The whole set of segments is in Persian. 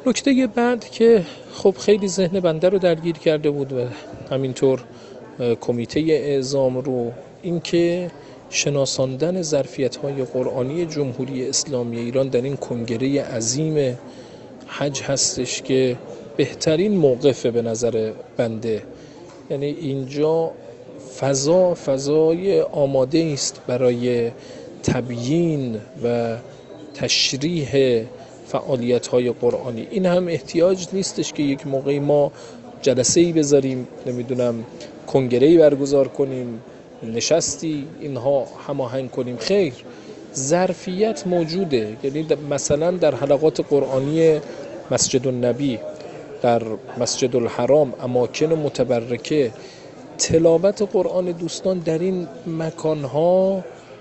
نکته بعد که خب خیلی ذهن بنده رو درگیر کرده بود و همینطور کمیته اعزام رو، اینکه شناساندن ظرفیت‌های قرآنی جمهوری اسلامی ایران در این کنگره عظیم حج هستش که بهترین موقفه به نظر بنده. یعنی اینجا فضای آماده است برای تبیین و تشریح فعالیت‌های قرآنی. این هم احتیاج نیستش که یک موقعی ما جلسه‌ای بذاریم، نمیدونم کنگره‌ای برگزار کنیم، نشستی اینها هماهنگ کنیم. خیر، ظرفیت موجوده. یعنی مثلا در حلقات قرآنی مسجد النبی، در مسجد الحرام، اماکن متبرکه، تلاوت قرآن دوستان در این مکانها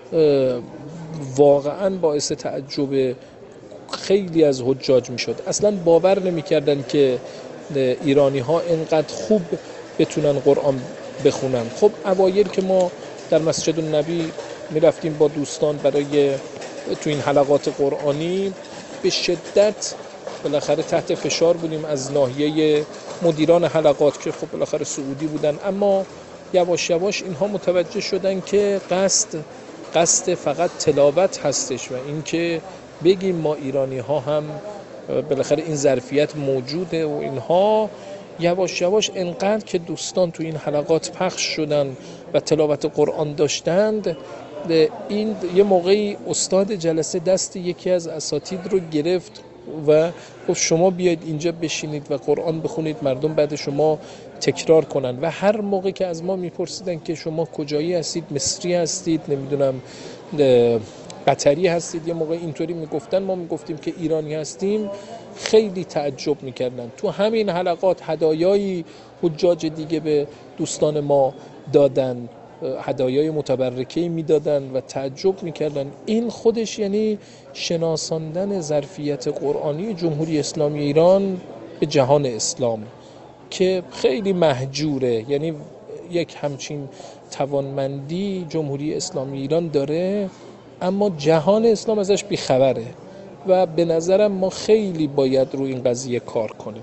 واقعا باعث تعجب خیلی از حجاج میشد. اصلا باور نمیکردن که ایرانی ها اینقدر خوب بتونن قرآن بخونن. خب اوایل که ما در مسجد النبی میرفتیم با دوستان برای تو این حلقات قرآنی، به شدت بالاخره تحت فشار بودیم از ناحیه مدیران حلقات که خب بالاخره سعودی بودن، اما یواش یواش اینها متوجه شدن که قصد فقط تلاوت هستش و اینکه بگیم ما ایرانی ها هم بالاخره این ظرفیت موجوده و اینها. یواش یواش انقدر که دوستان تو این حلقات پخش شدن و تلاوت قرآن داشتند، این یه موقعی استاد جلسه دست یکی از اساتید رو گرفت و گفت شما بیاید اینجا بشینید و قرآن بخونید، مردم بعد شما تکرار کنن. و هر موقع که از ما میپرسیدن که شما کجایی هستید، مصری هستید، نمیدونم قطری هستید، یه موقع اینطوری میگفتن، ما میگفتیم که ایرانی هستیم، خیلی تعجب میکردن. تو همین حلقات هدایایی حجاج دیگه به دوستان ما دادن، هدایای متبرکه‌ای میدادن و تعجب میکردن. این خودش یعنی شناساندن ظرفیت قرآنی جمهوری اسلامی ایران به جهان اسلام که خیلی محجوره. یعنی یک همچین توانمندی جمهوری اسلامی ایران داره اما جهان اسلام ازش بیخبره و به نظرم ما خیلی باید روی این قضیه کار کنیم.